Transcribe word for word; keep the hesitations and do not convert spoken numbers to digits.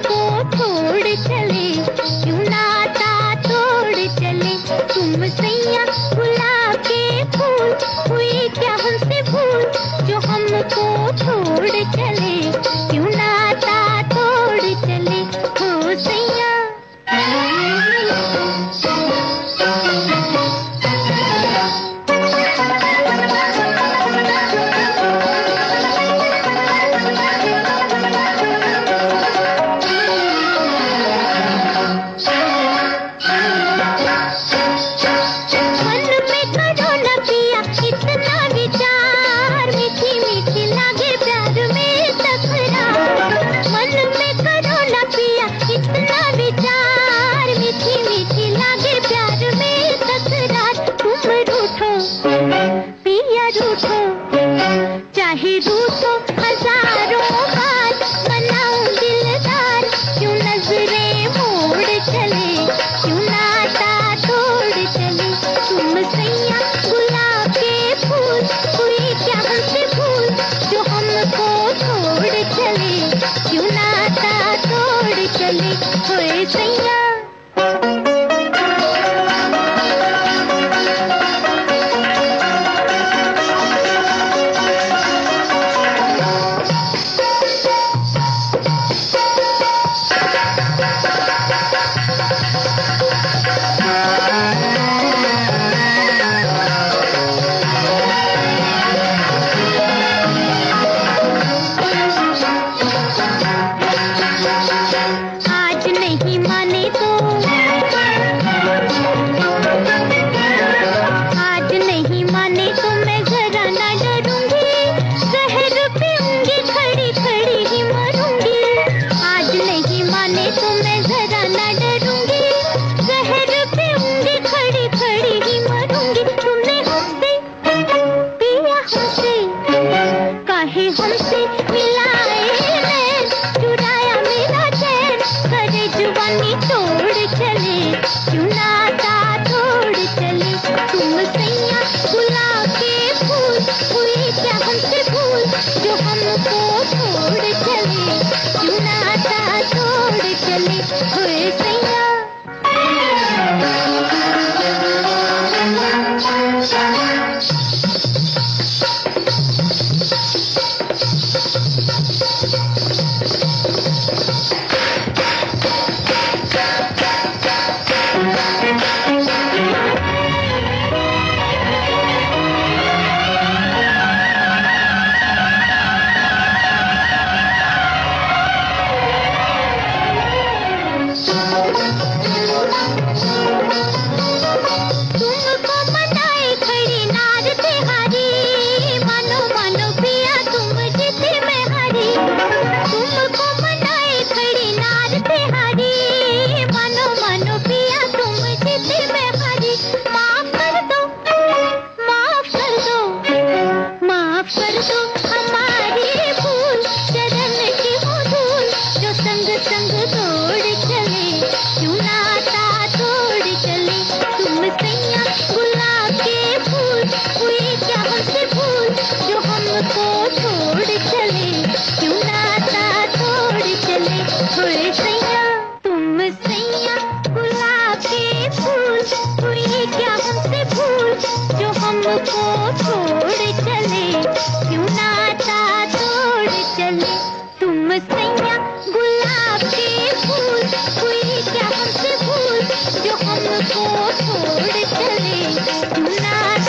हमको छोड़ चले, क्यों नाता तोड़ चले। तुम सैया गुलाब के फूल, हुई क्या हमसे भूल जो हमको छोड़ चले, क्यों नाता तोड़ चले। हो सैया चाहे रूठो हजारों बार, मनाऊं दिलदार, क्यों नजरें मोड़ चले, क्यों नाता तोड़ चले। तुम सैया गुलाब के फूल, हुई क्या हमसे भूल जो हमको छोड़ चले, क्यों नाता तोड़ चले। होए सैया हमसे मिलाए नैन, चुराया मेरा चैन, करे जुबानी तोड़ चले, क्यों नाता तोड़ चले। तुम सैया गुलाब के फूल, हुई क्या हमसे भूल जो हमको छोड़ चले, क्यों नाता तोड़ चले। होए सैया संग तोड़ चले, क्यों नाता तोड़ चले। तुम सैया गुलाब के फूल, हुई क्या हमसे भूल जो हमको छोड़ चले, क्यों नाता तोड़ चले। होए सैया तुम सैया गुलाब के फूल, हुई क्या हमसे भूल जो हमको छोड़ चले, क्यों नाता तोड़ चले। तुम सैया गुलाब के फूल, हुई क्या हमसे भूल जो हमको छोड़ चले, क्यों ना